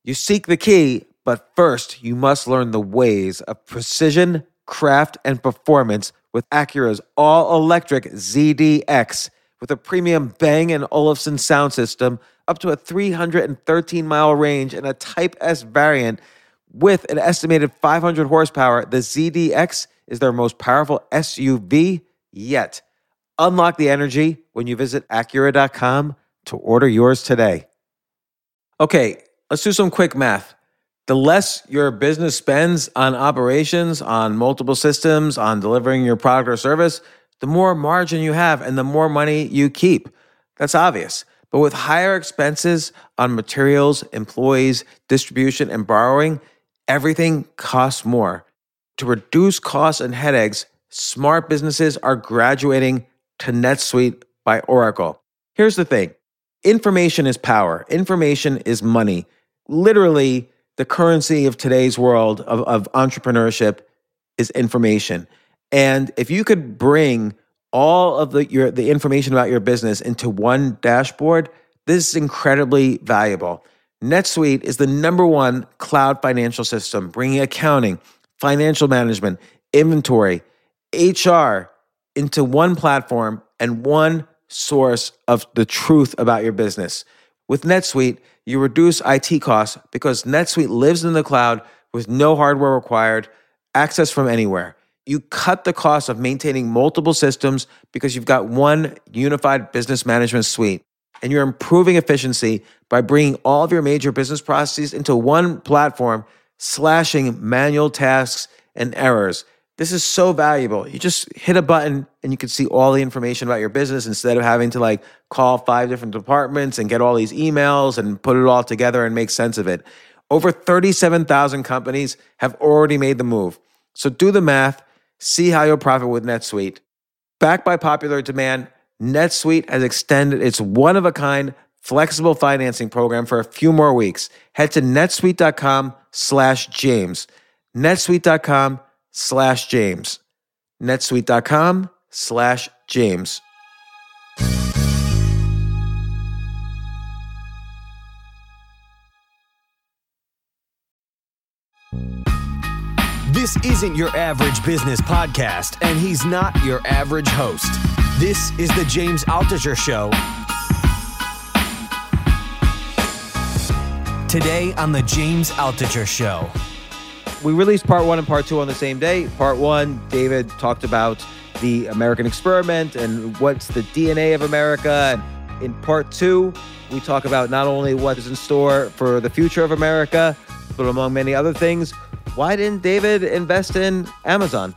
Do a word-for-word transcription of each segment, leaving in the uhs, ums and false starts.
You seek the key, but first you must learn the ways of precision, craft, and performance with Acura's all-electric Z D X. With a premium Bang and Olufsen sound system, up to a three hundred thirteen mile range, and a Type S variant with an estimated five hundred horsepower, the Z D X is their most powerful S U V yet. Unlock the energy when you visit Acura dot com to order yours today. Okay, let's do some quick math. The less your business spends on operations, on multiple systems, on delivering your product or service, the more margin you have and the more money you keep. That's obvious. But with higher expenses on materials, employees, distribution, and borrowing, everything costs more. To reduce costs and headaches, smart businesses are graduating to NetSuite by Oracle. Here's the thing. Information is power. Information is money. Literally, the currency of today's world of, of entrepreneurship is information. And if you could bring all of the your the information about your business into one dashboard, this is incredibly valuable. NetSuite is the number one cloud financial system, bringing accounting, financial management, inventory, H R into one platform and one source of the truth about your business. With NetSuite, you reduce I T costs because NetSuite lives in the cloud with no hardware required, access from anywhere. You cut the cost of maintaining multiple systems because you've got one unified business management suite. And you're improving efficiency by bringing all of your major business processes into one platform, slashing manual tasks and errors. This is so valuable. You just hit a button and you can see all the information about your business instead of having to like call five different departments and get all these emails and put it all together and make sense of it. Over thirty-seven thousand companies have already made the move. So do the math. See how you'll profit with NetSuite. Backed by popular demand, NetSuite has extended its one-of-a-kind flexible financing program for a few more weeks. Head to netsuite.com slash James. netsuite.com slash James. netsuite.com slash James. This isn't your average business podcast, and he's not your average host. This is the James Altucher Show. Today on the James Altucher Show. We released part one and part two on the same day. Part one, David talked about the American experiment and what's the D N A of America. And in part two, we talk about not only what is in store for the future of America, but among many other things, why didn't David invest in Amazon?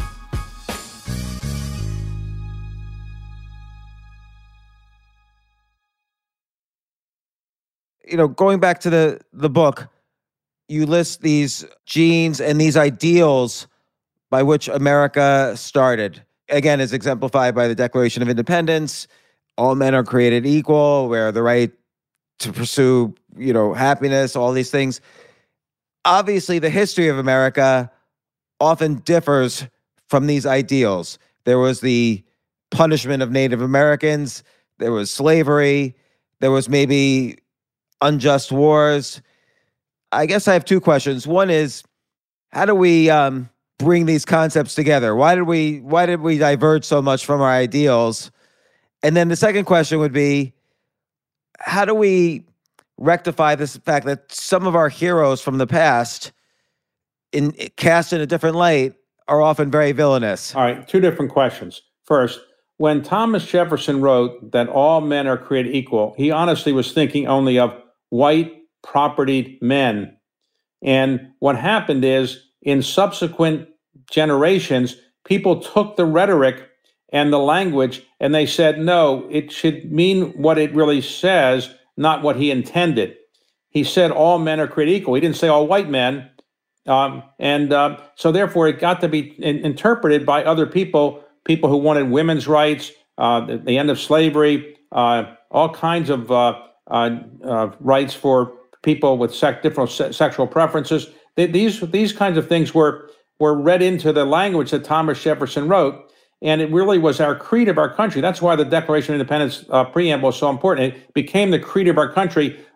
You know, going back to the, the book, you list these genes and these ideals by which America started. Again, as exemplified by the Declaration of Independence, all men are created equal, we have the right to pursue, you know, happiness, all these things. Obviously, the history of America often differs from these ideals. There was the punishment of Native Americans, there was slavery, there was maybe unjust wars. I guess I have two questions. One is, how do we um, bring these concepts together? Why did we why did we diverge so much from our ideals? And then the second question would be, how do we rectify this fact that some of our heroes from the past, in cast in a different light, are often very villainous? All right, two different questions. First, when Thomas Jefferson wrote that all men are created equal, he honestly was thinking only of white propertied men. And what happened is, in subsequent generations, people took the rhetoric and the language and they said, no, it should mean what it really says, not what he intended. He said all men are created equal. He didn't say all white men. Um, and uh, so therefore it got to be in- interpreted by other people, people who wanted women's rights, uh, the, the end of slavery, uh, all kinds of uh, uh, uh, rights for people with sec- different se- sexual preferences. They, these these kinds of things were were read into the language that Thomas Jefferson wrote. And it really was our creed of our country. That's why the Declaration of Independence uh, preamble is so important. It became the creed of our country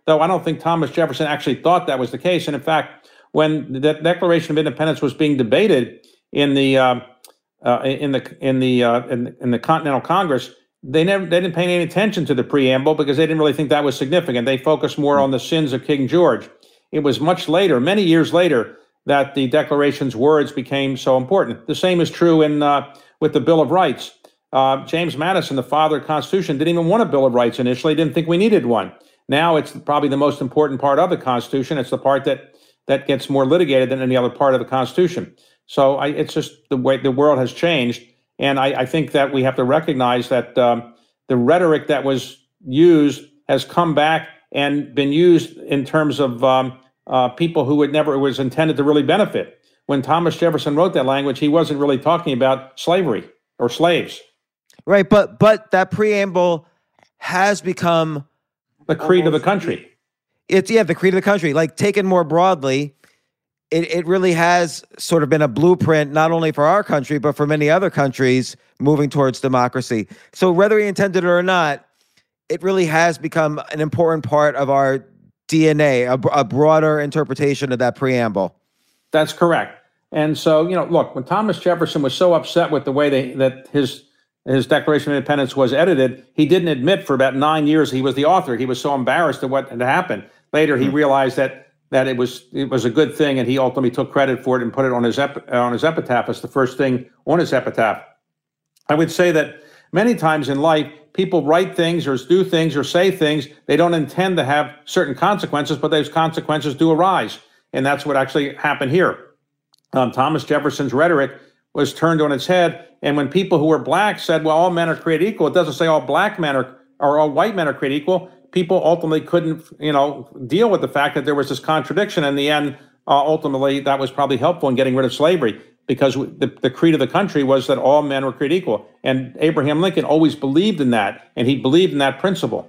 though I don't think Thomas Jefferson actually thought that was the case. And in fact, when the Declaration of Independence was being debated in the uh, uh, in the in the uh, in, in the Continental Congress, they never they didn't pay any attention to the preamble because they didn't really think that was significant. They focused more on the sins of King George. It was much later, many years later, that the Declaration's words became so important. The same is true in uh, with the Bill of Rights. Uh, James Madison, the father of the Constitution, didn't even want a Bill of Rights initially, didn't think we needed one. Now it's probably the most important part of the Constitution. It's the part that that gets more litigated than any other part of the Constitution. So I, it's just the way the world has changed. And I, I think that we have to recognize that um, the rhetoric that was used has come back and been used in terms of um, uh, people who would never, it was intended to really benefit. When Thomas Jefferson wrote that language, he wasn't really talking about slavery or slaves. Right, but but that preamble has become the creed of the country. It's, yeah, the creed of the country. Like, taken more broadly, it, it really has sort of been a blueprint, not only for our country, but for many other countries moving towards democracy. So whether he intended it or not, it really has become an important part of our D N A, a, a broader interpretation of that preamble. That's correct. And so, you know, look, when Thomas Jefferson was so upset with the way they, that his his Declaration of Independence was edited, he didn't admit for about nine years he was the author. He was so embarrassed at what had happened. Later, he realized that that it was it was a good thing, and he ultimately took credit for it and put it on his ep- on his epitaph as the first thing on his epitaph. I would say that many times in life, people write things or do things or say things they don't intend to have certain consequences, but those consequences do arise, and that's what actually happened here. Um, Thomas Jefferson's rhetoric was turned on its head, and when people who were black said, "Well, all men are created equal," it doesn't say all black men are or all white men are created equal. People ultimately couldn't, you know, deal with the fact that there was this contradiction. In the end, uh, ultimately, that was probably helpful in getting rid of slavery because the, the creed of the country was that all men were created equal. And Abraham Lincoln always believed in that, and he believed in that principle.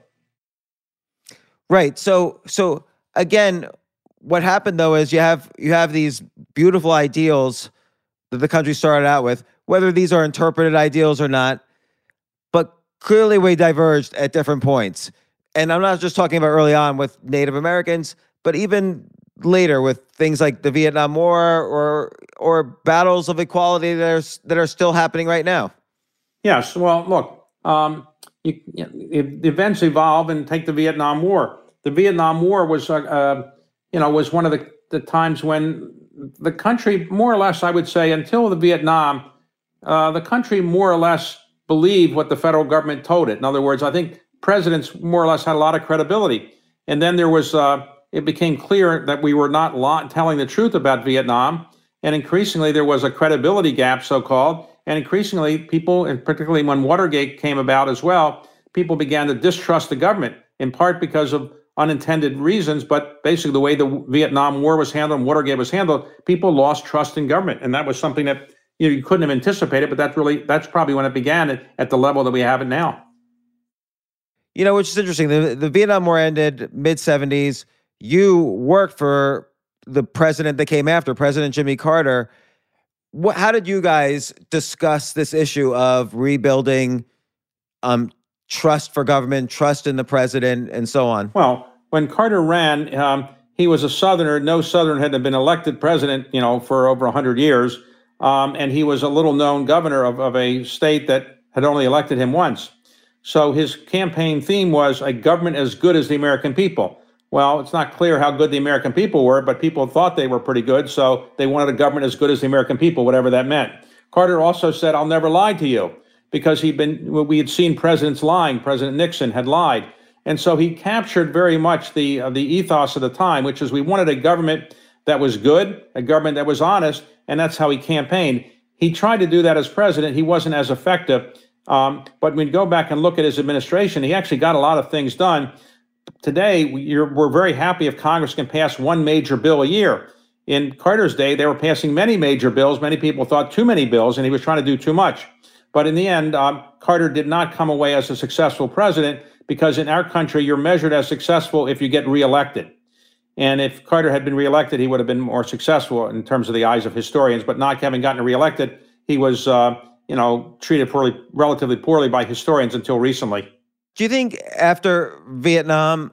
Right. So, so again, what happened though is you have you have these beautiful ideals that the country started out with, whether these are interpreted ideals or not, but clearly we diverged at different points. And I'm not just talking about early on with Native Americans, but even later with things like the Vietnam War or or battles of equality that are, that are still happening right now. Yes. Well, look, um, you, you, events evolve, and take the Vietnam War. The Vietnam War was, uh, uh, you know, was one of the, the times when the country, more or less, I would say, until the Vietnam, uh, the country more or less believed what the federal government told it. In other words, I think presidents more or less had a lot of credibility. And then there was, uh, it became clear that we were not lo- telling the truth about Vietnam. And increasingly, there was a credibility gap, so-called. And increasingly, people, and particularly when Watergate came about as well, people began to distrust the government, in part because of unintended reasons, but basically the way the Vietnam War was handled and Watergate was handled, people lost trust in government. And that was something that, you know, you couldn't have anticipated, but that's really, that's probably when it began at, at the level that we have it now. You know, which is interesting. The, the Vietnam War ended mid seventies. You worked for the president that came after, President Jimmy Carter. What, how did you guys discuss this issue of rebuilding um, trust for government, trust in the president, and so on? Well, when Carter ran, um, he was a Southerner. No Southern had been elected president, you know, for over one hundred years. Um, and he was a little-known governor of, of a state that had only elected him once. So his campaign theme was a government as good as the American people. Well, it's not clear how good the American people were, but people thought they were pretty good, so they wanted a government as good as the American people, whatever that meant. Carter also said, "I'll never lie to you," because he'd been, we had seen presidents lying. President Nixon had lied. And so he captured very much the, uh, the ethos of the time, which is we wanted a government that was good, a government that was honest, and that's how he campaigned. He tried to do that as president. He wasn't as effective. Um, but when you go back and look at his administration, he actually got a lot of things done. Today, we're, we're very happy if Congress can pass one major bill a year. In Carter's day, they were passing many major bills. Many people thought too many bills, and he was trying to do too much. But in the end, um, Carter did not come away as a successful president, because in our country, you're measured as successful if you get reelected. And if Carter had been reelected, he would have been more successful in terms of the eyes of historians. But not having gotten reelected, he was, uh, you know, treated poorly, relatively poorly by historians until recently. Do you think after Vietnam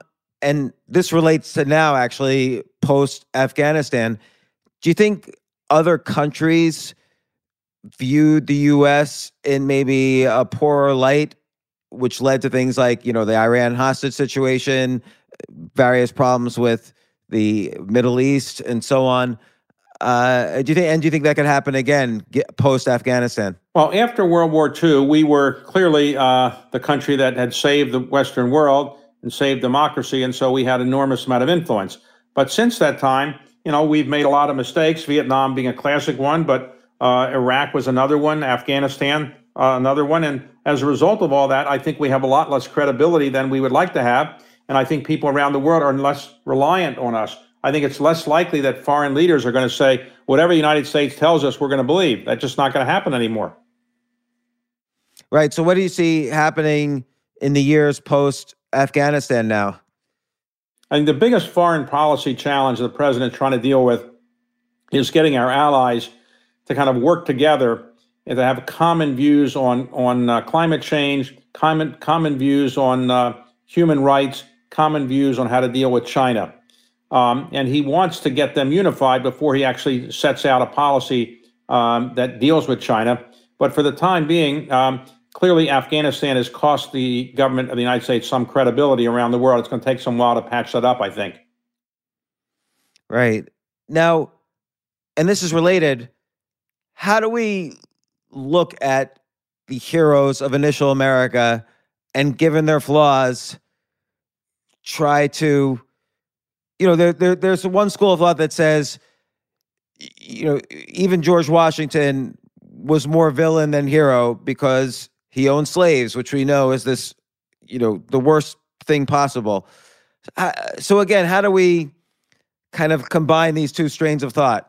and this relates to now, actually, post-Afghanistan. Do you think other countries viewed the U S in maybe a poorer light, which led to things like, you know, the Iran hostage situation, various problems with the Middle East, and so on? Uh, do you think, and do you think that could happen again post-Afghanistan? Well, after World War Two, we were clearly uh, the country that had saved the Western world and saved democracy, and so we had an enormous amount of influence. But since that time, you know, we've made a lot of mistakes, Vietnam being a classic one, but uh, Iraq was another one, Afghanistan uh, another one. And as a result of all that, I think we have a lot less credibility than we would like to have. And I think people around the world are less reliant on us. I think it's less likely that foreign leaders are going to say, whatever the United States tells us, we're going to believe. That's just not going to happen anymore. Right. So what do you see happening in the years post-Afghanistan now? I think the biggest foreign policy challenge the president's trying to deal with is getting our allies to kind of work together and to have common views on, on uh, climate change, common, common views on uh, human rights, common views on how to deal with China. Um, and he wants to get them unified before he actually sets out a policy um, that deals with China. But for the time being, um, clearly Afghanistan has cost the government of the United States some credibility around the world. It's going to take some while to patch that up, I think. Right. Now, and this is related, how do we look at the heroes of initial America and, given their flaws, try to, you know, there, there there's one school of thought that says, you know, even George Washington was more villain than hero because he owned slaves, which we know is this, you know, the worst thing possible. Uh, so again, how do we kind of combine these two strains of thought?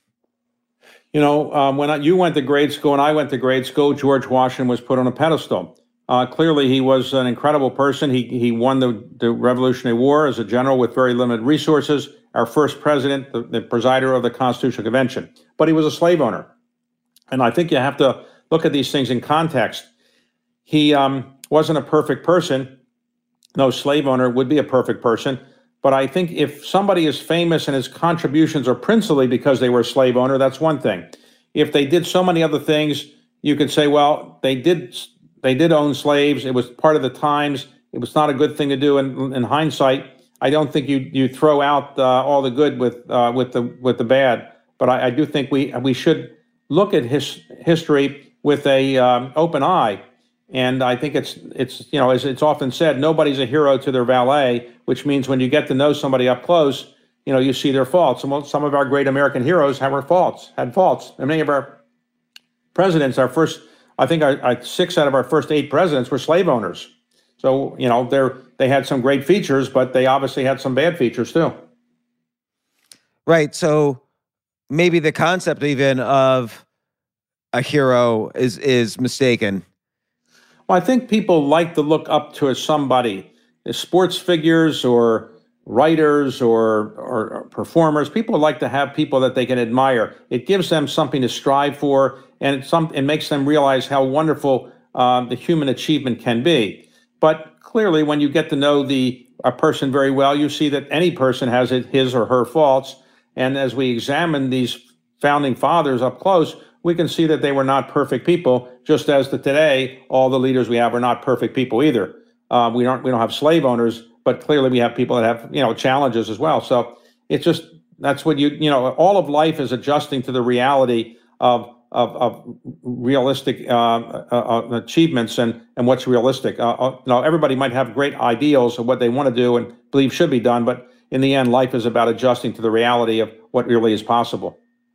You know, um, when I, you went to grade school and I went to grade school, George Washington was put on a pedestal. Uh, clearly, he was an incredible person. He he won the, the Revolutionary War as a general with very limited resources, our first president, the, the presider of the Constitutional Convention. But he was a slave owner. And I think you have to look at these things in context. He um, wasn't a perfect person. No slave owner would be a perfect person. But I think if somebody is famous and his contributions are principally because they were a slave owner, that's one thing. If they did so many other things, you could say, well, they did they did own slaves. It was part of the times. It was not a good thing to do. In, in hindsight, I don't think you you throw out uh, all the good with uh, with the with the bad. But I, I do think we we should look at his history with a um, open eye. And I think it's, it's you know, as it's often said, nobody's a hero to their valet, which means when you get to know somebody up close, you know, you see their faults. Some, some of our great American heroes have our faults, had faults. And many of our presidents, our first, I think our, our six out of our first eight presidents were slave owners. So, you know, they're, they had some great features, but they obviously had some bad features too. Right. So maybe the concept even of a hero is is mistaken. Well, I think people like to look up to somebody, sports figures or writers or, or, or performers. People like to have people that they can admire. It gives them something to strive for, and it, some, it makes them realize how wonderful uh, the human achievement can be. But clearly, when you get to know the a person very well, you see that any person has it, his or her faults. And as we examine these founding fathers up close, we can see that they were not perfect people, just as the today, all the leaders we have are not perfect people either. Uh, we don't we don't have slave owners, but clearly we have people that have, you know, challenges as well. So it's just, that's what you, you know, all of life is adjusting to the reality of of, of realistic uh, uh, uh, achievements and, and what's realistic. Uh, uh, you know, everybody might have great ideals of what they want to do and believe should be done, but in the end, life is about adjusting to the reality of what really is possible.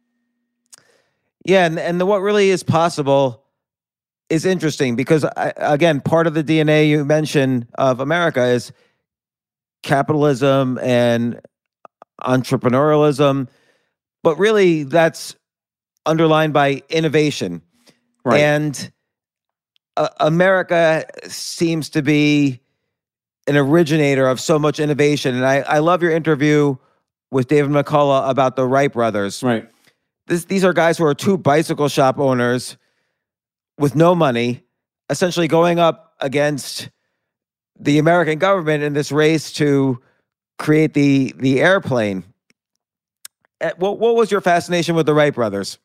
Yeah, and, and the what really is possible is interesting because, I, again, part of the D N A you mentioned of America is capitalism and entrepreneurialism, but really that's underlined by innovation. Right. And uh, America seems to be an originator of so much innovation. And I, I love your interview with David McCullough about the Wright brothers. Right. This, these are guys who are two bicycle shop owners with no money, essentially going up against the American government in this race to create the the airplane. Uh, What what was your fascination with the Wright brothers?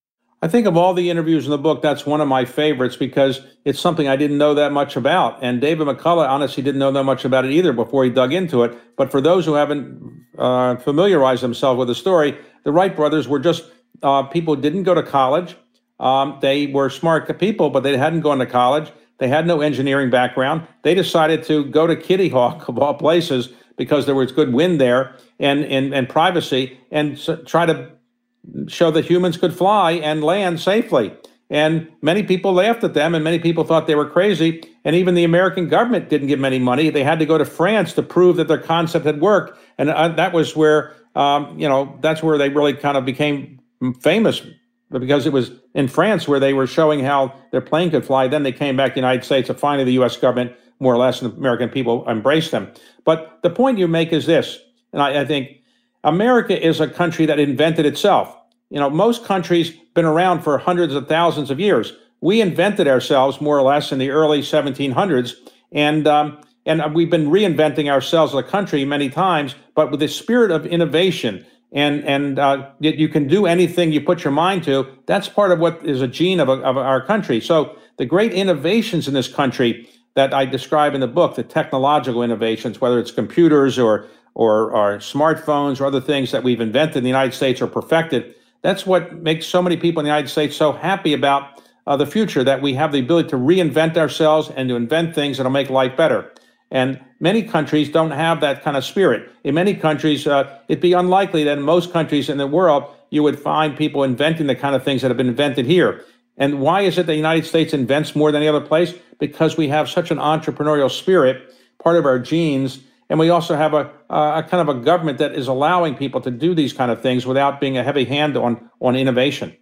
I think of all the interviews in the book, that's one of my favorites because it's something I didn't know that much about. And David McCullough honestly didn't know that much about it either before he dug into it. But for those who haven't uh, familiarized themselves with the story, the Wright brothers were just uh, people who didn't go to college. Um, they were smart people, but they hadn't gone to college. They had no engineering background. They decided to go to Kitty Hawk, of all places, because there was good wind there and, and, and privacy, and so try to show that humans could fly and land safely. And many people laughed at them, and many people thought they were crazy. And even the American government didn't give them any money. They had to go to France to prove that their concept had worked. And uh, that was where, um, you know, that's where they really kind of became famous, because it was in France where they were showing how their plane could fly. Then they came back to the United States, and finally the U S government, more or less, and the American people embraced them. But the point you make is this, and I, I think America is a country that invented itself. You know, most countries been around for hundreds of thousands of years. We invented ourselves more or less in the early seventeen hundreds, and um, and we've been reinventing ourselves as a country many times. But with the spirit of innovation, and and uh, you can do anything you put your mind to. That's part of what is a gene of, a, of our country. So the great innovations in this country that I describe in the book, the technological innovations, whether it's computers or or, or smartphones or other things that we've invented in the United States or perfected, that's what makes so many people in the United States so happy about uh, the future, that we have the ability to reinvent ourselves and to invent things that'll make life better. And many countries don't have that kind of spirit. In many countries, uh, it'd be unlikely that in most countries in the world, you would find people inventing the kind of things that have been invented here. And why is it the United States invents more than any other place? Because we have such an entrepreneurial spirit, part of our genes. And we also have a, a kind of a government that is allowing people to do these kind of things without being a heavy hand on, on innovation.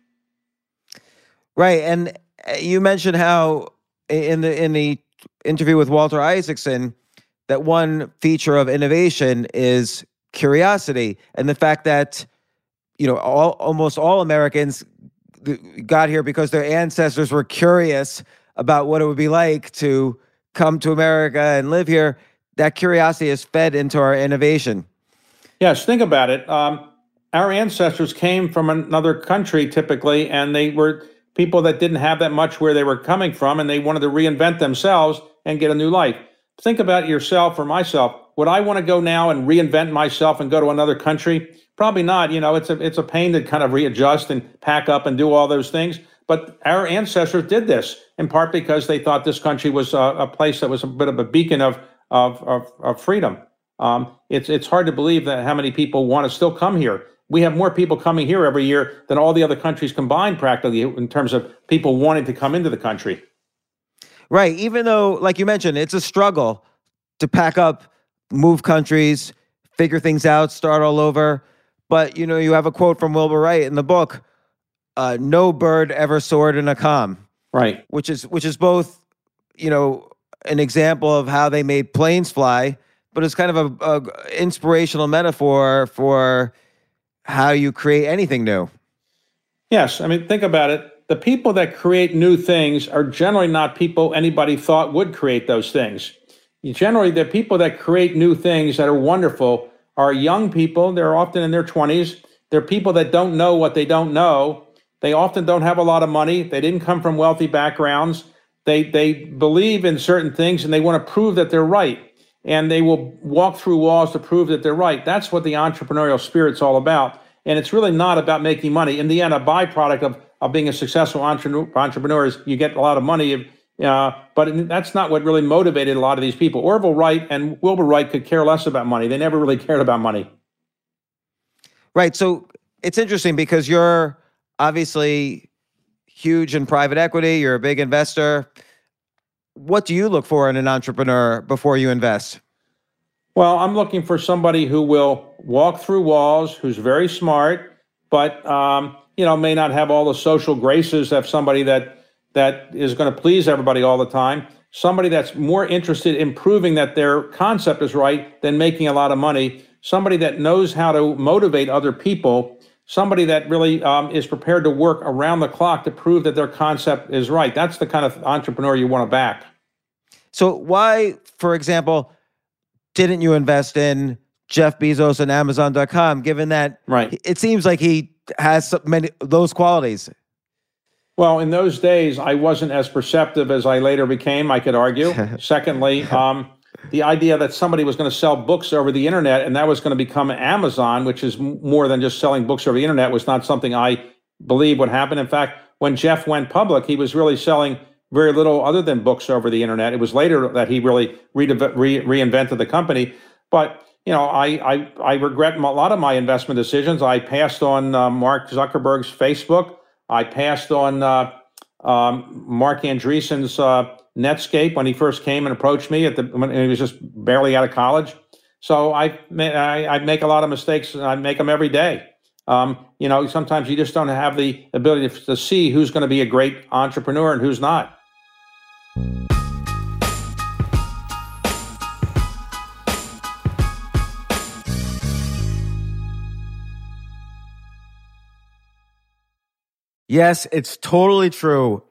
Right. And you mentioned how in the in the interview with Walter Isaacson, that one feature of innovation is curiosity, and the fact that, you know, all almost all Americans got here because their ancestors were curious about what it would be like to come to America and live here. That curiosity is fed into our innovation. Yes, think about it. Um, our ancestors came from another country typically, and they were people that didn't have that much where they were coming from, and they wanted to reinvent themselves and get a new life. Think about yourself or myself. Would I want to go now and reinvent myself and go to another country? Probably not. You know, it's a it's a pain to kind of readjust and pack up and do all those things. But our ancestors did this in part because they thought this country was a, a place that was a bit of a beacon of of of, of freedom. Um, it's it's hard to believe that how many people want to still come here. We have more people coming here every year than all the other countries combined, practically, in terms of people wanting to come into the country. Right. Even though, like you mentioned, it's a struggle to pack up, move countries, figure things out, start all over. But, you know, you have a quote from Wilbur Wright in the book, uh, no bird ever soared in a calm. Right. Which is which is both, you know, an example of how they made planes fly, but it's kind of a, a inspirational metaphor for how you create anything new. Yes. I mean, think about it. The people that create new things are generally not people anybody thought would create those things. Generally, the people that create new things that are wonderful are young people. They're often in their twenties. They're people that don't know what they don't know. They often don't have a lot of money. They didn't come from wealthy backgrounds. They they believe in certain things, and they want to prove that they're right. And they will walk through walls to prove that they're right. That's what the entrepreneurial spirit's all about. And it's really not about making money. In the end, a byproduct of, of being a successful entre- entrepreneur is you get a lot of money. Uh, but that's not what really motivated a lot of these people. Orville Wright and Wilbur Wright could care less about money. They never really cared about money. Right. So it's interesting because you're obviously huge in private equity. You're a big investor. What do you look for in an entrepreneur before you invest? Well, I'm looking for somebody who will walk through walls, who's very smart, but um, you know, may not have all the social graces of somebody that that is going to please everybody all the time. Somebody that's more interested in proving that their concept is right than making a lot of money. Somebody that knows how to motivate other people. Somebody that really um, is prepared to work around the clock to prove that their concept is right. That's the kind of entrepreneur you want to back. So why, for example, didn't you invest in Jeff Bezos and Amazon dot com, given that right. it seems like he has so many those qualities. Well, in those days, I wasn't as perceptive as I later became, I could argue. Secondly, um, the idea that somebody was going to sell books over the internet and that was going to become Amazon, which is m- more than just selling books over the internet, was not something I believe would happen. In fact, when Jeff went public, he was really selling very little other than books over the internet. It was later that he really re- re- reinvented the company. But, you know, I, I, I regret a lot of my investment decisions. I passed on uh, Mark Zuckerberg's Facebook. I passed on uh, um, Mark Andreessen's uh, Netscape when he first came and approached me at the when he was just barely out of college. So I, I, I make a lot of mistakes, and I make them every day. Um, you know, sometimes you just don't have the ability to, to see who's going to be a great entrepreneur and who's not. Yes, it's totally true.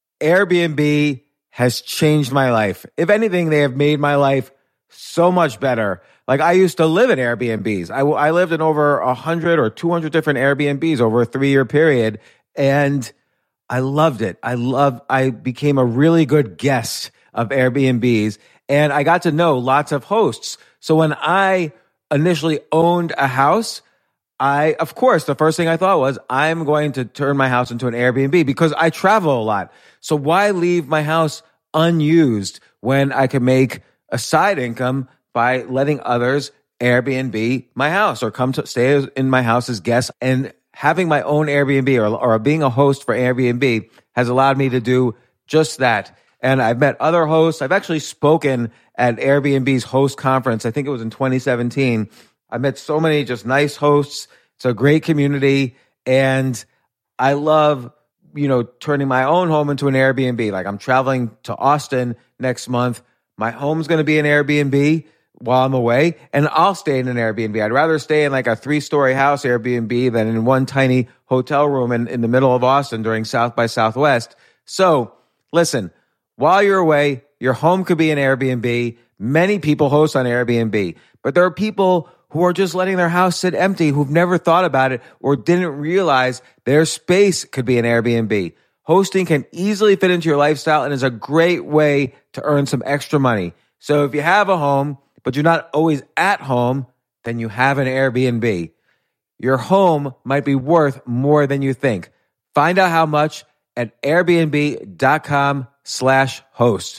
Airbnb has changed my life. If anything, they have made my life so much better. Like, I used to live in Airbnbs. I, I lived in over one hundred or two hundred different Airbnbs over a three-year period, and I loved it. I loved, I became a really good guest of Airbnbs, and I got to know lots of hosts. So when I initially owned a house, I, of course, the first thing I thought was, I'm going to turn my house into an Airbnb because I travel a lot. So why leave my house unused when I can make a side income by letting others Airbnb my house or come to stay in my house as guests? And having my own Airbnb or, or being a host for Airbnb has allowed me to do just that. And I've met other hosts. I've actually spoken at Airbnb's host conference. I think it was in twenty seventeen. I met so many just nice hosts. It's a great community. And I love, you know, turning my own home into an Airbnb. Like, I'm traveling to Austin next month. My home's going to be an Airbnb while I'm away, and I'll stay in an Airbnb. I'd rather stay in like a three-story house Airbnb than in one tiny hotel room in, in the middle of Austin during South by Southwest. So listen, while you're away, your home could be an Airbnb. Many people host on Airbnb, but there are people who are just letting their house sit empty, who've never thought about it or didn't realize their space could be an Airbnb. Hosting can easily fit into your lifestyle and is a great way to earn some extra money. So if you have a home, but you're not always at home, then you have an Airbnb. Your home might be worth more than you think. Find out how much at airbnb.com slash host.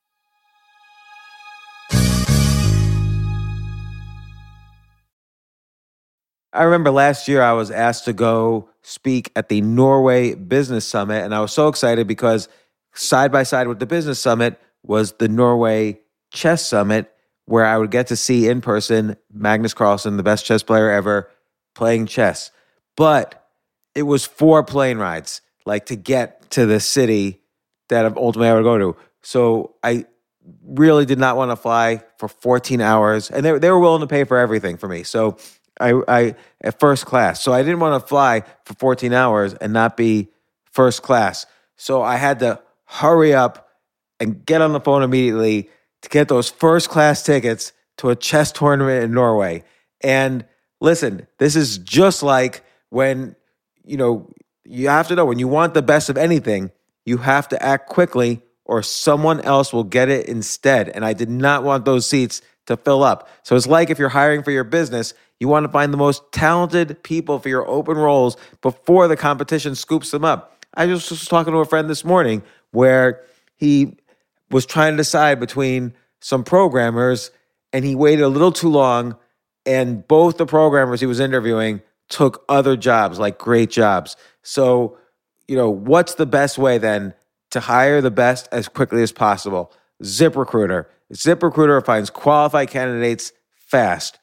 I remember last year I was asked to go speak at the Norway Business Summit, and I was so excited because side by side with the Business Summit was the Norway Chess Summit, where I would get to see in person Magnus Carlsen, the best chess player ever, playing chess. But it was four plane rides, like to get to the city that ultimately I would go to. So I really did not want to fly for fourteen hours, and they, they were willing to pay for everything for me. So I, I at first class. So I didn't want to fly for fourteen hours and not be first class. So I had to hurry up and get on the phone immediately to get those first class tickets to a chess tournament in Norway. And listen, this is just like when, you know, you have to know when you want the best of anything, you have to act quickly or someone else will get it instead. And I did not want those seats to fill up. So it's like if you're hiring for your business, you want to find the most talented people for your open roles before the competition scoops them up. I just was talking to a friend this morning where he was trying to decide between some programmers, and he waited a little too long, and both the programmers he was interviewing took other jobs, like great jobs. So, you know, what's the best way then to hire the best as quickly as possible? ZipRecruiter. ZipRecruiter finds qualified candidates fast.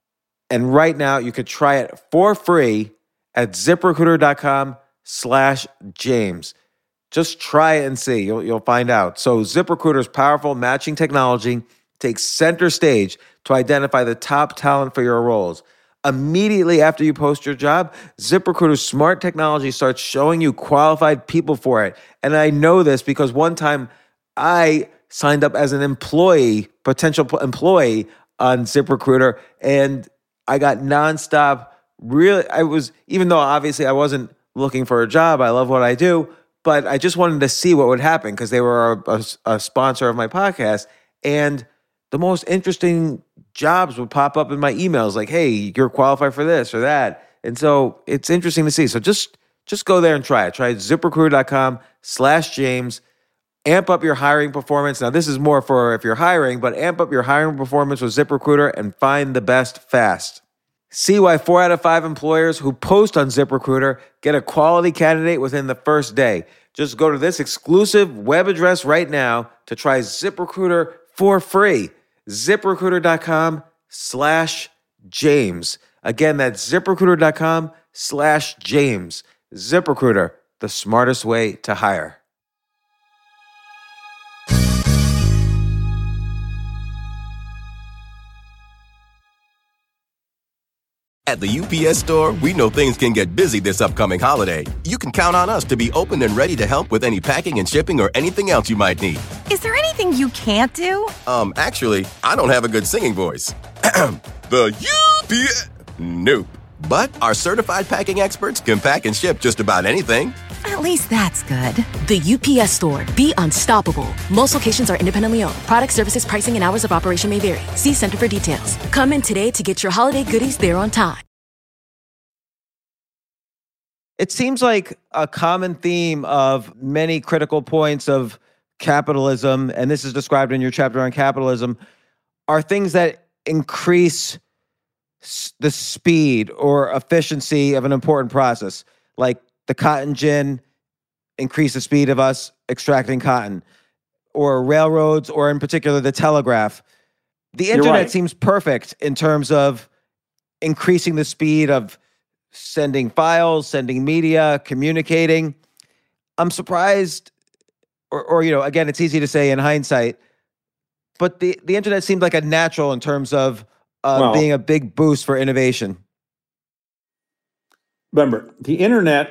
And right now, you could try it for free at ZipRecruiter.com slash James. Just try it and see. You'll, you'll find out. So ZipRecruiter's powerful matching technology takes center stage to identify the top talent for your roles. Immediately after you post your job, ZipRecruiter's smart technology starts showing you qualified people for it. And I know this because one time I signed up as an employee, potential employee on ZipRecruiter, and I got nonstop. Really, I was, even though obviously I wasn't looking for a job, I love what I do, but I just wanted to see what would happen because they were a, a, a sponsor of my podcast. And the most interesting jobs would pop up in my emails like, hey, you're qualified for this or that. And so it's interesting to see. So just just go there and try it. Try ZipRecruiter.com slash James. Amp up your hiring performance. Now, this is more for if you're hiring, but amp up your hiring performance with ZipRecruiter and find the best fast. See why four out of five employers who post on ZipRecruiter get a quality candidate within the first day. Just go to this exclusive web address right now to try ZipRecruiter for free. ZipRecruiter.com slash James. Again, that's ZipRecruiter.com slash James. ZipRecruiter, the smartest way to hire. At the U P S Store, we know things can get busy this upcoming holiday. You can count on us to be open and ready to help with any packing and shipping or anything else you might need. Is there anything you can't do? Um, actually, I don't have a good singing voice. The U P S... Nope. But our certified packing experts can pack and ship just about anything. At least that's good. The U P S Store. Be unstoppable. Most locations are independently owned. Product, services, pricing, and hours of operation may vary. See Center for details. Come in today to get your holiday goodies there on time. It seems like a common theme of many critical points of capitalism, and this is described in your chapter on capitalism, are things that increase the speed or efficiency of an important process, like the cotton gin increase the speed of us extracting cotton, or railroads, or in particular the telegraph. The internet right. seems perfect in terms of increasing the speed of sending files, sending media, communicating. I'm surprised, or, or you know, again, it's easy to say in hindsight, but the, the internet seemed like a natural in terms of Uh, well, being a big boost for innovation. Remember, the internet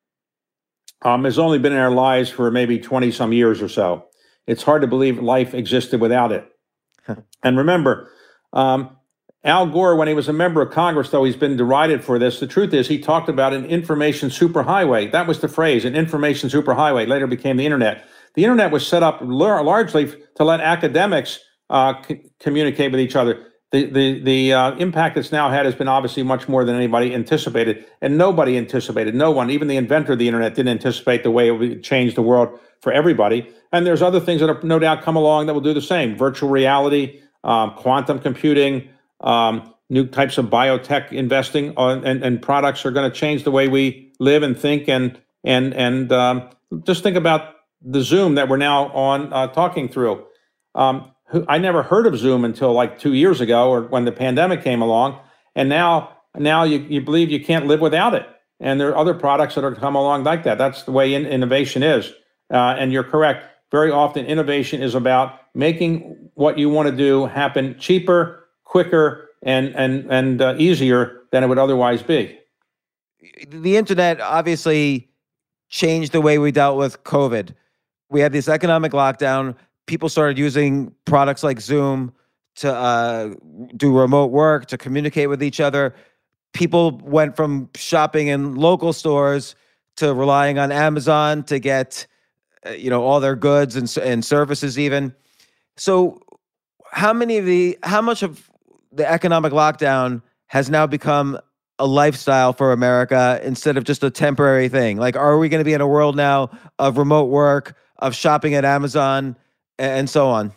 um, has only been in our lives for maybe twenty some years or so. It's hard to believe life existed without it. And remember, um, Al Gore, when he was a member of Congress, though he's been derided for this, the truth is he talked about an information superhighway. That was the phrase, an information superhighway. Later became the internet. The internet was set up lar- largely to let academics uh, c- communicate with each other. The the the uh, impact it's now had has been obviously much more than anybody anticipated, and nobody anticipated. No one, even the inventor of the internet, didn't anticipate the way it would change the world for everybody. And there's other things that have no doubt come along that will do the same: virtual reality, um, quantum computing, um, new types of biotech investing, on, and and products are going to change the way we live and think. And and and um, just think about the Zoom that we're now on uh, talking through. Um, I never heard of Zoom until like two years ago, or when the pandemic came along, and now now you, you believe you can't live without it. And there are other products that are come along like that. That's the way in, innovation is. Uh, and you're correct. Very often, innovation is about making what you want to do happen cheaper, quicker, and and and uh, easier than it would otherwise be. The internet obviously changed the way we dealt with COVID. We had this economic lockdown. People started using products like Zoom to uh, do remote work, to communicate with each other. People went from shopping in local stores to relying on Amazon to get, uh, you know, all their goods and, and services even. So how many of the, how much of the economic lockdown has now become a lifestyle for America instead of just a temporary thing? Like, are we going to be in a world now of remote work, of shopping at Amazon, and so on?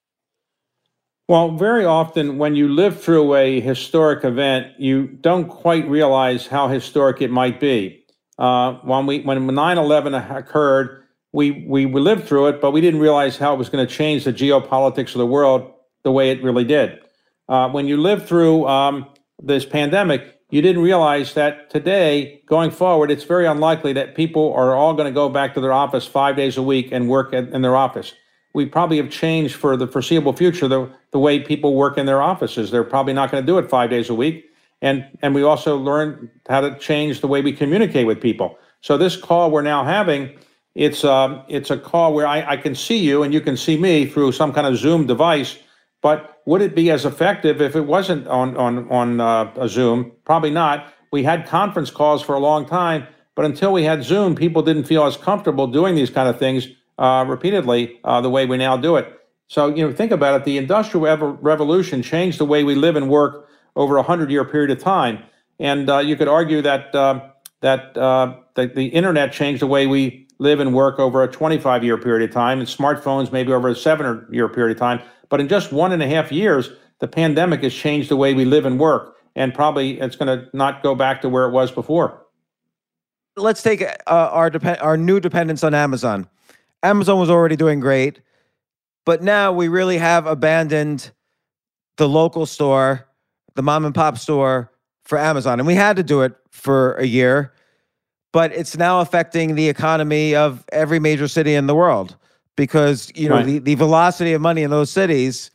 Well, very often when you live through a historic event, you don't quite realize how historic it might be. Uh, when we when nine eleven occurred, we we lived through it, but we didn't realize how it was going to change the geopolitics of the world the way it really did. Uh, when you live through um, this pandemic, you didn't realize that today, going forward, it's very unlikely that people are all going to go back to their office five days a week and work at, in their office. We probably have changed for the foreseeable future the, the way people work in their offices. They're probably not going to do it five days a week. And, and we also learned how to change the way we communicate with people. So this call we're now having, it's, um, it's a call where I, I can see you and you can see me through some kind of Zoom device, But would it be as effective if it wasn't on on on uh, a Zoom? Probably not. We had conference calls for a long time, but until we had Zoom, people didn't feel as comfortable doing these kind of things uh, repeatedly uh, the way we now do it. So, you know, think about it. The Industrial Rev- Revolution changed the way we live and work over a hundred-year period of time. And uh, you could argue that uh, that, uh, that the internet changed the way we live and work over a twenty-five-year period of time, and smartphones maybe over a seven-year period of time. But in just one and a half years, the pandemic has changed the way we live and work, and probably it's going to not go back to where it was before. Let's take uh, our dep- our new dependence on Amazon. Amazon was already doing great, but now we really have abandoned the local store, the mom and pop store, for Amazon. And we had to do it for a year, but it's now affecting the economy of every major city in the world because, you know, Right. the, the velocity of money in those cities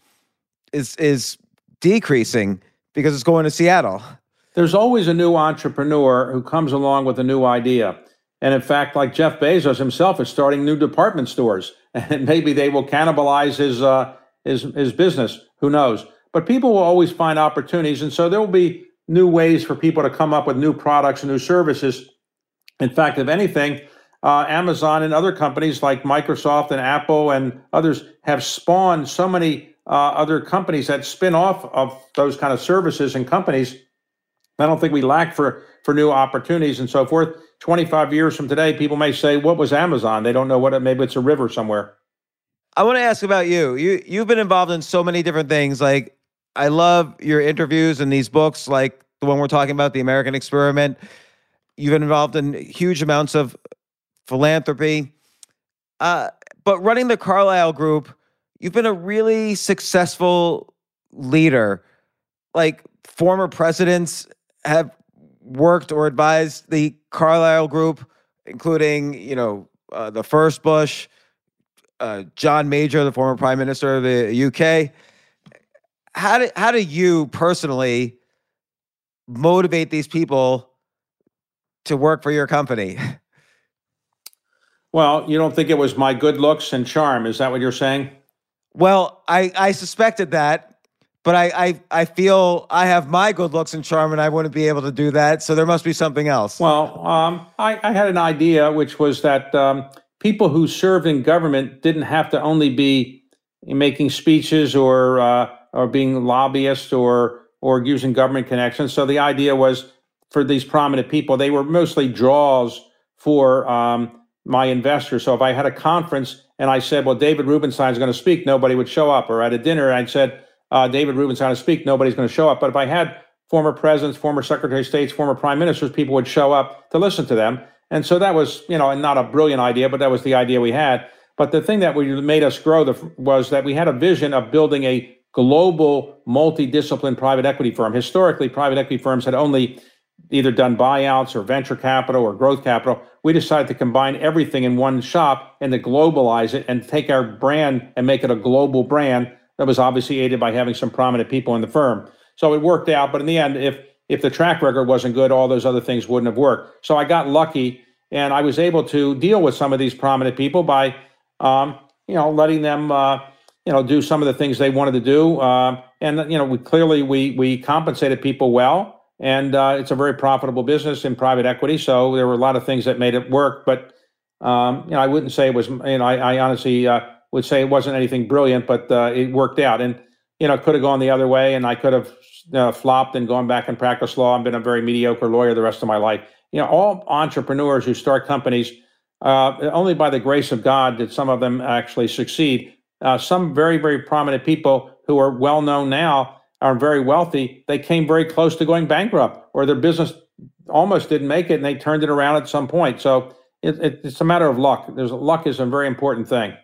is is decreasing because it's going to Seattle. There's always a new entrepreneur who comes along with a new idea. And in fact, like Jeff Bezos himself is starting new department stores, and maybe they will cannibalize his uh, his his business. Who knows? But people will always find opportunities, and so there will be new ways for people to come up with new products and new services. In fact, if anything, uh, Amazon and other companies like Microsoft and Apple and others have spawned so many uh, other companies that spin off of those kind of services and companies. I don't think we lack for, for new opportunities and so forth. twenty-five years from today, people may say, what was Amazon? They don't know what it, maybe it's a river somewhere. I want to ask about you. You you've been involved in so many different things. Like, I love your interviews and these books, like the one we're talking about, The American Experiment. You've been involved in huge amounts of philanthropy. Uh, but running the Carlyle Group, you've been a really successful leader. Like, former presidents have worked or advised the Carlyle Group, including, you know, uh, the first Bush, uh, John Major, the former prime minister of the U K. How do, how do you personally motivate these people to work for your company? Well, you don't think it was my good looks and charm. Is that what you're saying? Well, I, I suspected that, but I, I, I feel I have my good looks and charm and I wouldn't be able to do that. So there must be something else. Well, um, I, I had an idea, which was that um, people who served in government didn't have to only be making speeches or uh, or being lobbyists or or using government connections. So the idea was for these prominent people, they were mostly draws for um, my investors. So if I had a conference and I said, well, David Rubenstein is going to speak, nobody would show up. Or at a dinner, I said, uh, David Rubenstein will speak, nobody's going to show up. But if I had former presidents, former secretary of states, former prime ministers, people would show up to listen to them. And so that was, you know, not a brilliant idea, but that was the idea we had. But the thing that we made us grow the, was that we had a vision of building a global multidiscipline private equity firm. Historically, private equity firms had only either done buyouts or venture capital or growth capital. We decided to combine everything in one shop and to globalize it and take our brand and make it a global brand that was obviously aided by having some prominent people in the firm. So it worked out. But in the end, if if the track record wasn't good, all those other things wouldn't have worked. So I got lucky and I was able to deal with some of these prominent people by, um, you know, letting them, uh, you know, do some of the things they wanted to do. Uh, and, you know, we clearly we we compensated people well. And uh, it's a very profitable business in private equity. So there were a lot of things that made it work. But, um, you know, I wouldn't say it was, you know, I, I honestly uh, would say it wasn't anything brilliant, but uh, it worked out. And, you know, it could have gone the other way and I could have uh, flopped and gone back and practiced law and been a very mediocre lawyer the rest of my life. You know, all entrepreneurs who start companies, uh, only by the grace of God did some of them actually succeed. Uh, some very, very prominent people who are well known now are very wealthy, they came very close to going bankrupt or their business almost didn't make it and they turned it around at some point. So it, it, it's a matter of luck. There's luck is a very important thing.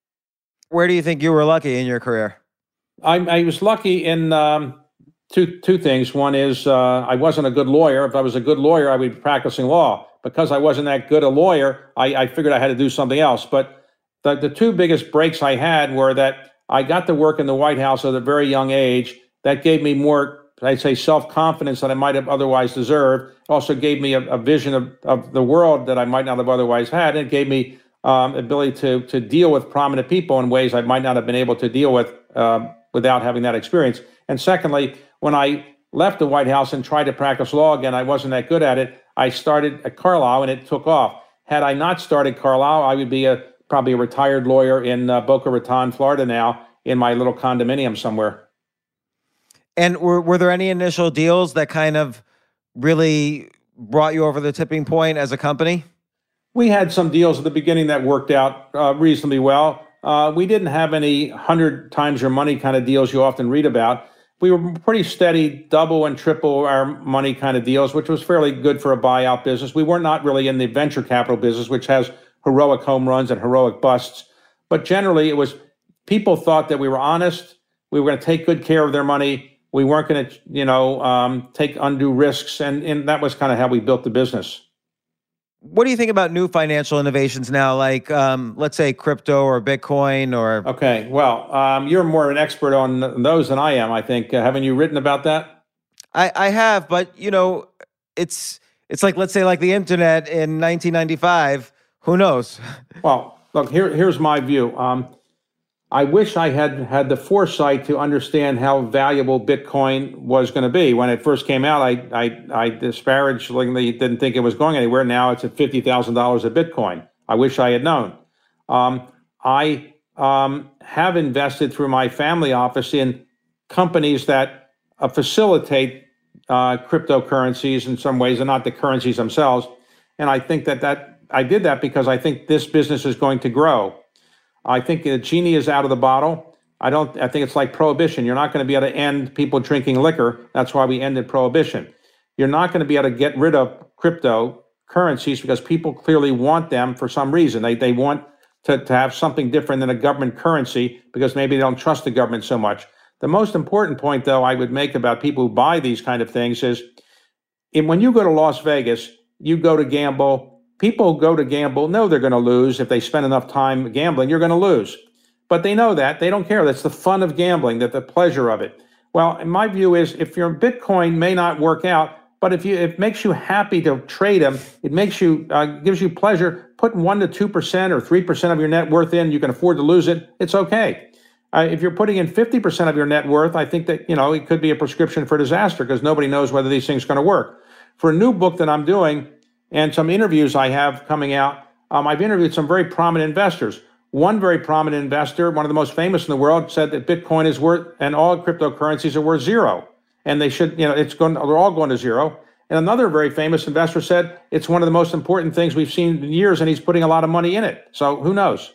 Where do you think you were lucky in your career? I, I was lucky in um, two two things. One is uh, I wasn't a good lawyer. If I was a good lawyer, I would be practicing law. Because I wasn't that good a lawyer, I, I figured I had to do something else. But the, the two biggest breaks I had were that I got to work in the White House at a very young age. That gave me more, I'd say, self-confidence than I might have otherwise deserved. It also gave me a, a vision of, of the world that I might not have otherwise had. And it gave me um, ability to to deal with prominent people in ways I might not have been able to deal with um, without having that experience. And secondly, when I left the White House and tried to practice law again, I wasn't that good at it. I started at Carlyle and it took off. Had I not started Carlyle, I would be a probably a retired lawyer in uh, Boca Raton, Florida now, in my little condominium somewhere. And were were there any initial deals that kind of really brought you over the tipping point as a company? We had some deals at the beginning that worked out uh, reasonably well. Uh, we didn't have any hundred times your money kind of deals you often read about. We were pretty steady, double and triple our money kind of deals, which was fairly good for a buyout business. We were not really in the venture capital business, which has heroic home runs and heroic busts. But generally, it was people thought that we were honest. We were going to take good care of their money. We weren't going to, you know, um, take undue risks. And, and that was kind of how we built the business. What do you think about new financial innovations now, like, um, let's say, crypto or Bitcoin or... Okay, well, um, you're more an expert on those than I am, I think. Uh, haven't you written about that? I, I have, but, you know, it's it's like, let's say, like the internet in nineteen ninety-five. Who knows? Well, look, here, here's my view. Um, I wish I had had the foresight to understand how valuable Bitcoin was going to be. When it first came out, I I, I disparagingly didn't think it was going anywhere. Now it's at fifty thousand dollars a Bitcoin. I wish I had known. Um, I um, have invested through my family office in companies that uh, facilitate uh, cryptocurrencies in some ways, and not the currencies themselves. And I think that, that I did that because I think this business is going to grow. I think the genie is out of the bottle. I don't. I think it's like prohibition. You're not going to be able to end people drinking liquor. That's why we ended prohibition. You're not going to be able to get rid of cryptocurrencies because people clearly want them for some reason. They they want to, to have something different than a government currency because maybe they don't trust the government so much. The most important point, though, I would make about people who buy these kind of things is if, when you go to Las Vegas, you go to gamble. People who go to gamble know they're going to lose. If they spend enough time gambling, you're going to lose. But they know that. They don't care. That's the fun of gambling, that the pleasure of it. Well, in my view is if your Bitcoin may not work out, but if you it makes you happy to trade them, it makes you uh, gives you pleasure. Put one to two percent or three percent of your net worth in. You can afford to lose it. It's okay. Uh, if you're putting in fifty percent of your net worth, I think that you know it could be a prescription for disaster because nobody knows whether these things are going to work. For a new book that I'm doing and some interviews I have coming out, um, I've interviewed some very prominent investors. One very prominent investor, one of the most famous in the world, said that Bitcoin is worth and all cryptocurrencies are worth zero, and they should, you know, it's going, they're all going to zero. And another very famous investor said it's one of the most important things we've seen in years, and he's putting a lot of money in it. So who knows?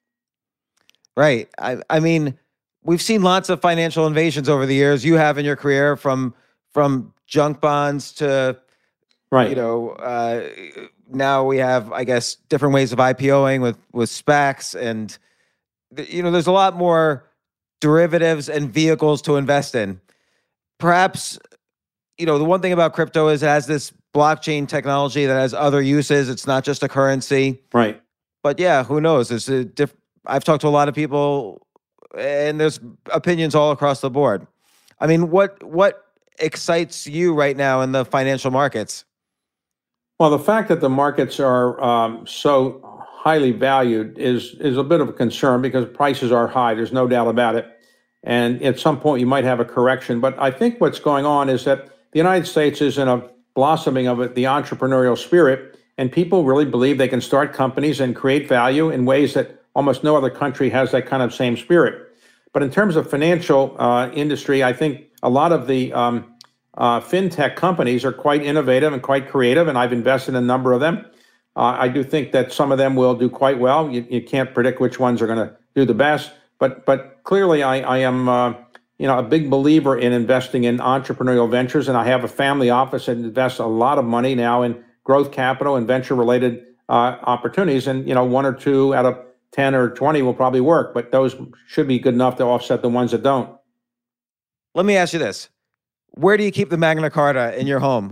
Right. I, I mean, we've seen lots of financial innovations over the years. You have in your career, from from junk bonds to, right. You know, uh, now we have, I guess, different ways of IPOing with with SPACs, and you know, there's a lot more derivatives and vehicles to invest in. Perhaps, you know, the one thing about crypto is it has this blockchain technology that has other uses. It's not just a currency, right? But yeah, who knows? It's a diff- I've talked to a lot of people, and there's opinions all across the board. I mean, what what excites you right now in the financial markets? Well, the fact that the markets are um, so highly valued is is a bit of a concern because prices are high. There's no doubt about it. And at some point you might have a correction. But I think what's going on is that the United States is in a blossoming of it, the entrepreneurial spirit, and people really believe they can start companies and create value in ways that almost no other country has that kind of same spirit. But in terms of financial uh, industry, I think a lot of the um, uh, fintech companies are quite innovative and quite creative, and I've invested in a number of them. Uh, I do think that some of them will do quite well. You, you can't predict which ones are going to do the best, but but clearly I, I am uh, you know a big believer in investing in entrepreneurial ventures, and I have a family office that invests a lot of money now in growth capital and venture-related uh, opportunities, and you know one or two out of ten or twenty will probably work, but those should be good enough to offset the ones that don't. Let me ask you this. Where do you keep the Magna Carta in your home?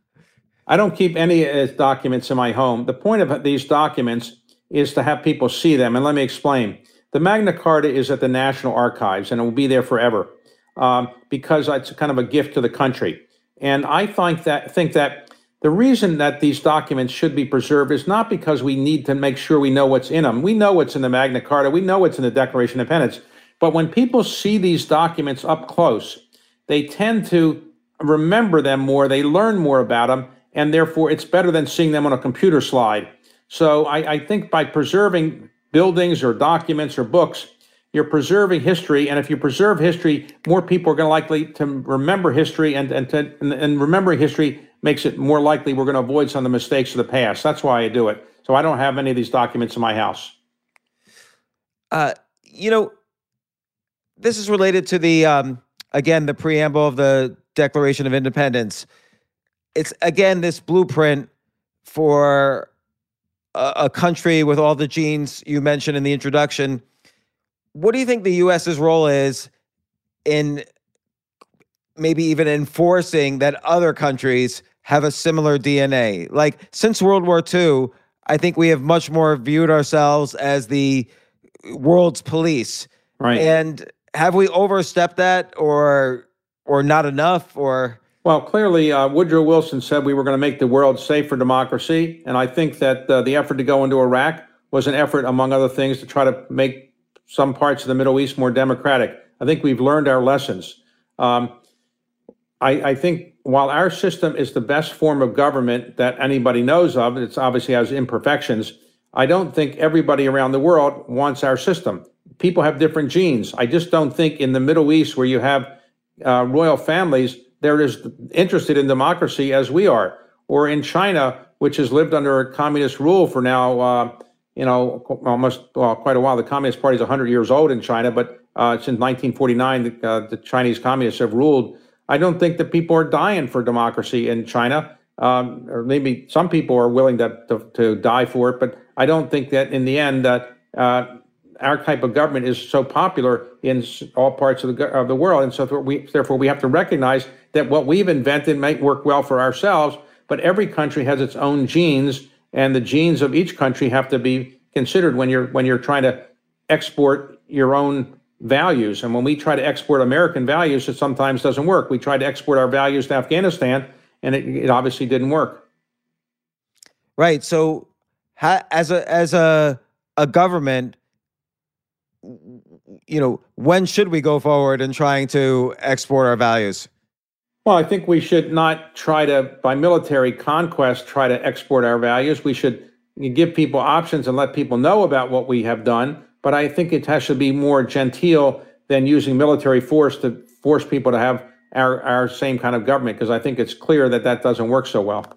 I don't keep any uh, documents in my home. The point of these documents is to have people see them, and let me explain. The Magna Carta is at the National Archives, and it will be there forever um, because it's kind of a gift to the country. And I think that think that the reason that these documents should be preserved is not because we need to make sure we know what's in them. We know what's in the Magna Carta. We know what's in the Declaration of Independence. But when people see these documents up close, they tend to remember them more, they learn more about them, and therefore it's better than seeing them on a computer slide. So I, I think by preserving buildings or documents or books, you're preserving history, and if you preserve history, more people are going to likely to remember history, and and, to, and and remembering history makes it more likely we're going to avoid some of the mistakes of the past. That's why I do it. So I don't have any of these documents in my house. Uh, you know, this is related to the um, again the preamble of the Declaration of Independence. It's again this blueprint for a, a country with all the genes you mentioned in the introduction. What do you think the U S's role is in maybe even enforcing that other countries have a similar D N A? Like, since World War Two, I think we have much more viewed ourselves as the world's police. Right. And have we overstepped that, or or not enough, or? Well, clearly, uh, Woodrow Wilson said we were going to make the world safe for democracy. And I think that uh, the effort to go into Iraq was an effort, among other things, to try to make some parts of the Middle East more democratic. I think we've learned our lessons. Um, I, I think while our system is the best form of government that anybody knows of, it's obviously has imperfections, I don't think everybody around the world wants our system. People have different genes. I just don't think in the Middle East, where you have uh, royal families, they're as interested in democracy as we are. Or in China, which has lived under a communist rule for now, uh, you know, almost well, quite a while. The Communist Party is one hundred years old in China, but uh, since nineteen forty-nine, the, uh, the Chinese communists have ruled. I don't think that people are dying for democracy in China, um, or maybe some people are willing to, to, to die for it, but I don't think that in the end that uh, our type of government is so popular in all parts of the, of the world. And so we, therefore, we have to recognize that what we've invented might work well for ourselves, but every country has its own genes, and the genes of each country have to be considered when you're when you're trying to export your own values. And when we try to export American values, it sometimes doesn't work. We tried to export our values to Afghanistan, and it, it obviously didn't work. Right. So, ha, as a as a a government, you know, when should we go forward in trying to export our values? Well, I think we should not try to, by military conquest, try to export our values. We should give people options and let people know about what we have done. But I think it has to be more genteel than using military force to force people to have our, our same kind of government, because I think it's clear that that doesn't work so well.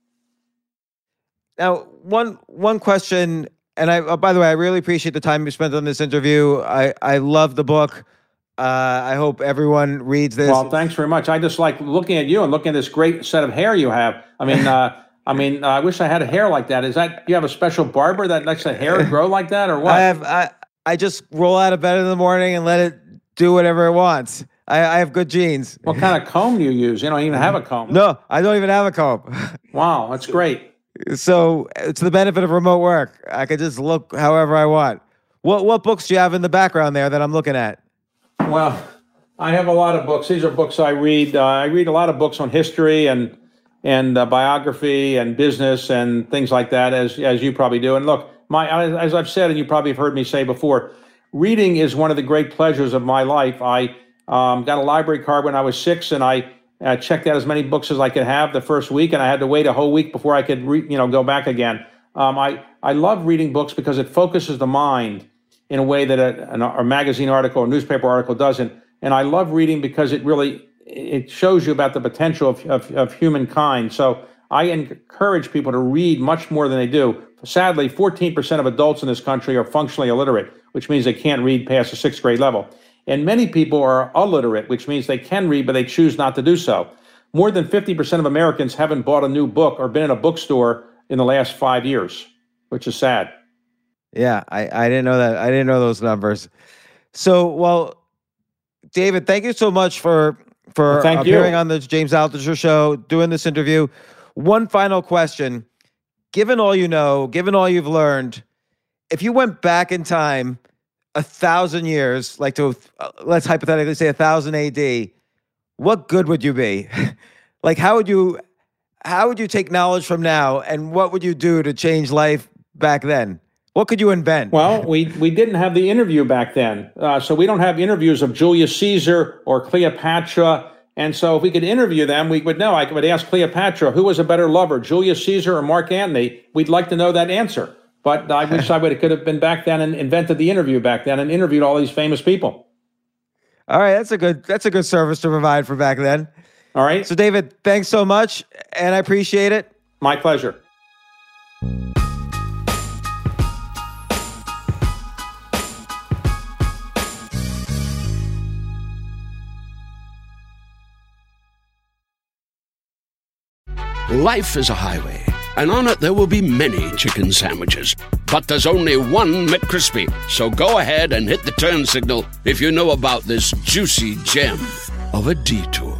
Now, one one question, and I, oh, by the way, I really appreciate the time you spent on this interview. I, I love the book. Uh, I hope everyone reads this. Well, thanks very much. I just like looking at you and looking at this great set of hair you have. I mean, uh, I mean, uh, I wish I had a hair like that. Is that, do you have a special barber that lets the hair grow like that, or what? I have. I I just roll out of bed in the morning and let it do whatever it wants. I, I have good genes. What kind of comb do you use? You don't even have a comb. No, I don't even have a comb. Wow, that's great. So it's the benefit of remote work. I could just look however I want. What what books do you have in the background there that I'm looking at? Well, I have a lot of books. These are books I read. Uh, I read a lot of books on history and and uh, biography and business and things like that, as as you probably do. And look, my as I've said, and you probably have heard me say before, reading is one of the great pleasures of my life. I um, got a library card when I was six, and I uh, checked out as many books as I could have the first week, and I had to wait a whole week before I could, re- you know, go back again. Um, I I love reading books because it focuses the mind in a way that a, a magazine article or newspaper article doesn't. And I love reading because it really, it shows you about the potential of, of, of humankind. So I encourage people to read much more than they do. Sadly, fourteen percent of adults in this country are functionally illiterate, which means they can't read past the sixth grade level. And many people are illiterate, which means they can read, but they choose not to do so. More than fifty percent of Americans haven't bought a new book or been in a bookstore in the last five years, which is sad. Yeah, I, I didn't know that. I didn't know those numbers. So, well, David, thank you so much for for well, thank appearing you. on the James Altucher Show, doing this interview. One final question. Given all you know, given all you've learned, if you went back in time a thousand years, like to, uh, let's hypothetically say a thousand A D, what good would you be? Like, how would you, how would you take knowledge from now, and what would you do to change life back then? What could you invent? Well, we, we didn't have the interview back then. Uh, so we don't have interviews of Julius Caesar or Cleopatra. And so if we could interview them, we would know. I would ask Cleopatra, who was a better lover, Julius Caesar or Mark Antony? We'd like to know that answer. But I wish I would have could have been back then and invented the interview back then and interviewed all these famous people. All right, that's a good that's a good service to provide for back then. All right. So, David, thanks so much, and I appreciate it. My pleasure. Life is a highway, and on it there will be many chicken sandwiches. But there's only one McCrispy. So go ahead and hit the turn signal if you know about this juicy gem of a detour.